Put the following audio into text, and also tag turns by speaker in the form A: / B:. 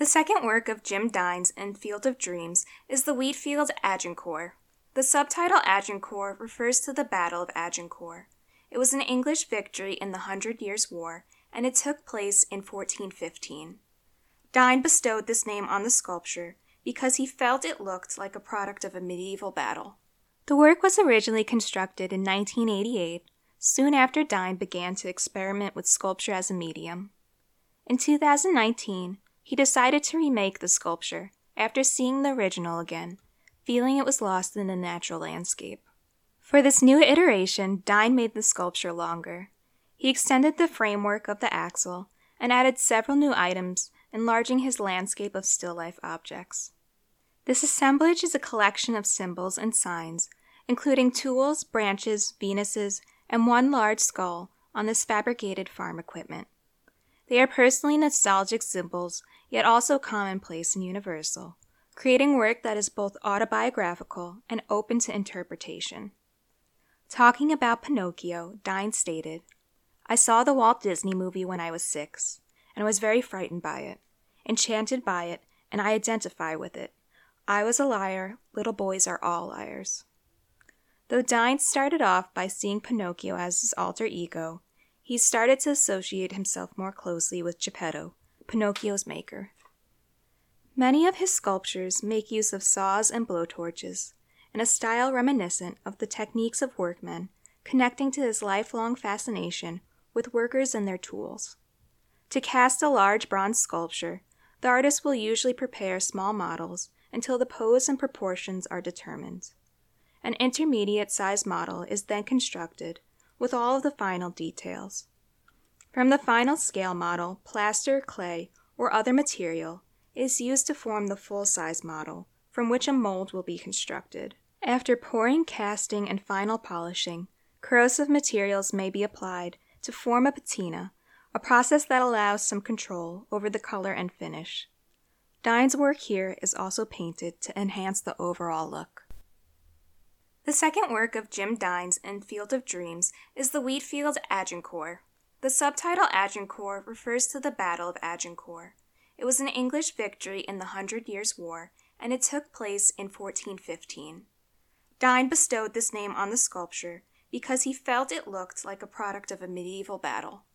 A: The second work of Jim Dines in Field of Dreams is the Wheatfield Agincourt. The subtitle Agincourt refers to the Battle of Agincourt. It was an English victory in the 100 Years' War, and it took place in 1415. Dine bestowed this name on the sculpture because he felt it looked like a product of a medieval battle. The work was originally constructed in 1988, soon after Dine began to experiment with sculpture as a medium. In 2019, he decided to remake the sculpture after seeing the original again, feeling it was lost in the natural landscape. For this new iteration, Dine made the sculpture longer. He extended the framework of the axle and added several new items, enlarging his landscape of still-life objects. This assemblage is a collection of symbols and signs, including tools, branches, Venuses, and one large skull on this fabricated farm equipment. They are personally nostalgic symbols, yet also commonplace and universal, creating work that is both autobiographical and open to interpretation. Talking about Pinocchio, Dine stated, "I saw the Walt Disney movie when I was 6, and was very frightened by it, enchanted by it, and I identify with it. I was a liar, little boys are all liars." Though Dine started off by seeing Pinocchio as his alter ego, he started to associate himself more closely with Geppetto, Pinocchio's maker. Many of his sculptures make use of saws and blowtorches, in a style reminiscent of the techniques of workmen, connecting to his lifelong fascination with workers and their tools. To cast a large bronze sculpture, the artist will usually prepare small models until the pose and proportions are determined. An intermediate-sized model is then constructed with all of the final details. From the final scale model, plaster, clay, or other material is used to form the full-size model, from which a mold will be constructed. After pouring, casting, and final polishing, corrosive materials may be applied to form a patina, a process that allows some control over the color and finish. Dine's work here is also painted to enhance the overall look. The second work of Jim Dines in Field of Dreams is the Wheatfield Agincourt. The subtitle Agincourt refers to the Battle of Agincourt. It was an English victory in the 100 Years' War, and it took place in 1415. Dine bestowed this name on the sculpture because he felt it looked like a product of a medieval battle.